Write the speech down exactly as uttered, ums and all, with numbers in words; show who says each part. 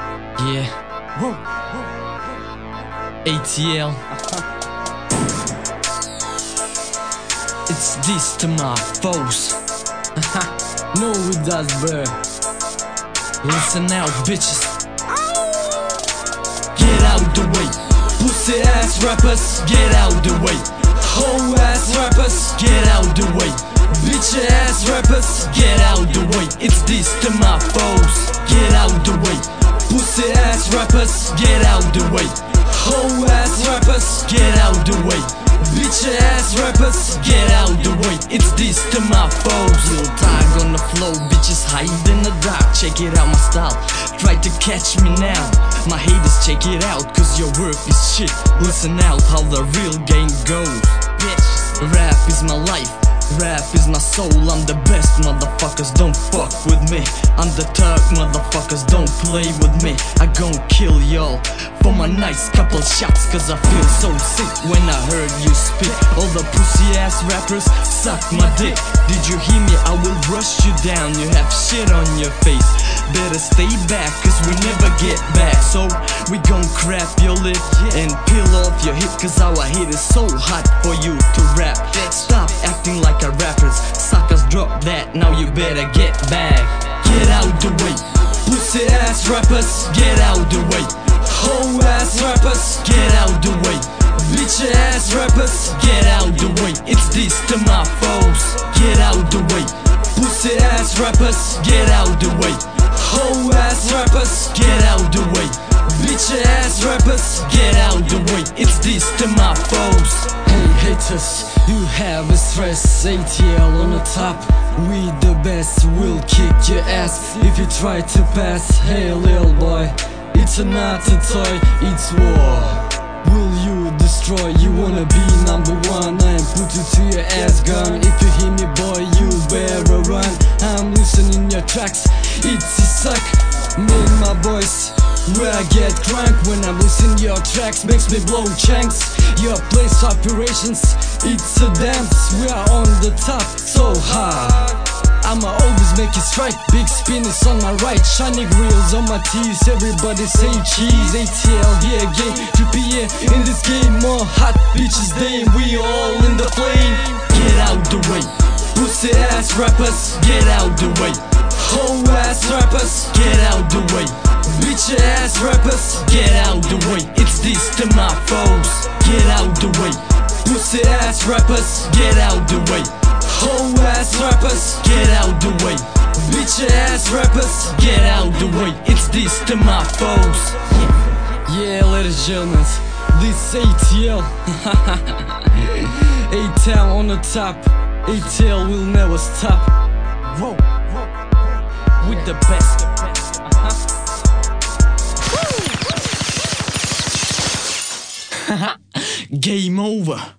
Speaker 1: Yeah. A T L. It's this to my foes.
Speaker 2: No, it does, bruh.
Speaker 1: Listen out, bitches. Get out the way. Pussy ass rappers, get out the way. Hoe ass rappers, get out the way. Bitch ass rappers, get out the way. It's this to my foes. Get out the way. Pussy ass rappers, get out the way. Hoe ass rappers, get out the way. Bitch ass rappers, get out the way. It's this to my foes. Little tag on the flow, bitches hide in the dark. Check it out, my style, try to catch me now. My haters, check it out, cause your work is shit. Listen out how the real game goes. Bitch, rap is my life, rap is my soul. I'm the best, motherfuckers, don't fuck with me. I'm the thug, motherfuckers, don't play with me. I gon' kill y'all for my nice couple shots, cause I feel so sick when I heard you spit. All the pussy ass rappers suck my dick. Did you hear me? I will brush you down. You have shit on your face, better stay back, cause we never get back. So we gon' crap your lip and peel off your hip, cause our hit is so hot for you to rap. Stop acting like a rappers, suckers, drop that, now you better get back. Get out the way. Pussy ass rappers, get out the way. Hoe ass rappers, get out the way. Bitch ass rappers, get out the way. It's this to my foes. Get out the way. Pussy ass rappers, get out the way. Hoe ass rappers, get out the way. Bitch ass rappers, get out the way. It's this to my foes.
Speaker 2: Hey haters, you have a stress. A T L on the top, we the best. We'll kick your ass if you try to pass. Hey little boy, it's not a toy, it's war. Will you destroy? You wanna be number one? I am put it to your ass gun. If you hear me boy, you better run. I'm listening your tracks, it's a suck. Me and my boys, where I get drunk when I'm listening your tracks, makes me blow chunks. Your place operations, it's a dance. We are on the top, so hard. I'ma always make it strike. Big spin is on my right, shining grills on my teeth. Everybody say cheese. A T L here again, three P M in this game. More hot bitches than we all in the flame.
Speaker 1: Get out the way. Pussy ass rappers, get out the way. Hoe ass rappers, get out the way. Bitch ass rappers, get out the way. It's this to my foes. Get out the way. Pussy ass rappers, get out the way. Hoe ass rappers, get out the way. Bitch ass rappers, get out the way. It's this to my foes.
Speaker 2: Yeah, ladies and gentlemen, this A T L. A T L on the top. A T L will never stop.
Speaker 1: Whoa, whoa. With the best. Uh-huh. Game over.